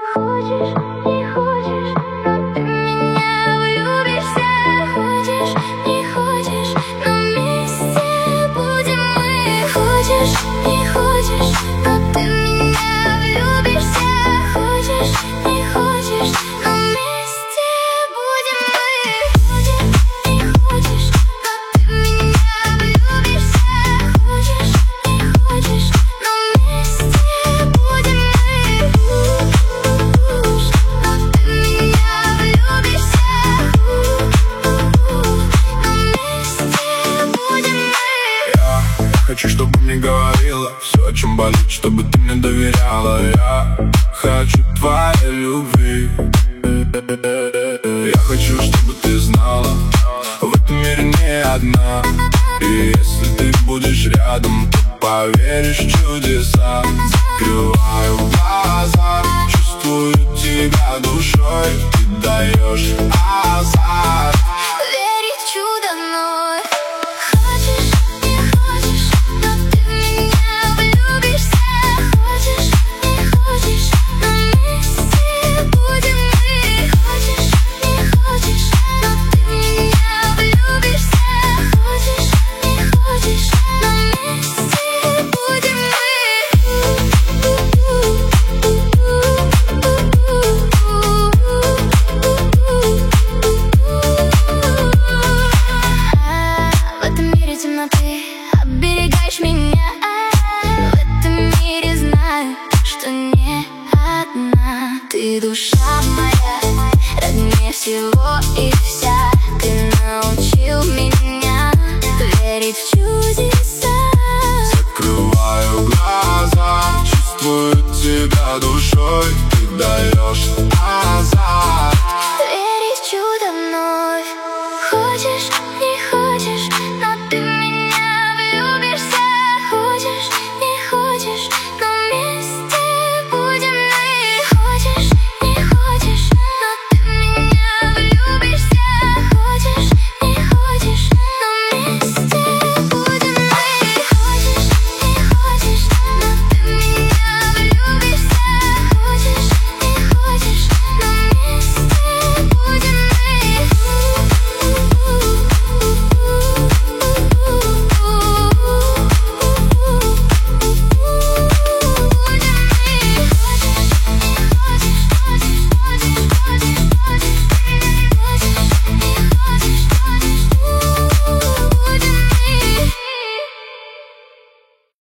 Хочешь, не хочешь, но ты меня влюбишься. Хочешь, не хочешь, но вместе будем мы. Хочешь, не хочешь, но ты меня влюбишься. Хочешь, не хочешь, но вместе будем мы. Хочешь, не хочешь, но ты меня влюбишься. Хочешь, не хочешь, но вместе будем мы. Но ты меня влюбишься. Но вместе будем мы. Я хочу, чтобы мне говорила все, о чем болит, чтобы ты мне доверяла. Я хочу твоей любви. Я хочу, чтобы ты знала, в этом мире не одна. И если ты будешь рядом, то поверишь в чудеса. Закрываю глаза, чувствую тебя душой. Ты даешь азарт. Верить в чудо вновь. Хочешь, не хочешь, но ты меня влюбишься. Хочешь, не хочешь, но вместе будем мы. Хочешь, не хочешь, но ты меня влюбишься. Хочешь, не хочешь, но вместе будем мы. В этом мире темноты оберегаешь меня. В этом мире знаю, что не одна. Ты душа моя, роднее всего и вся. Ты научил меня верить в чудеса. Закрываю глаза, чувствую тебя душой. Ты даешь азарт. Верить в чудо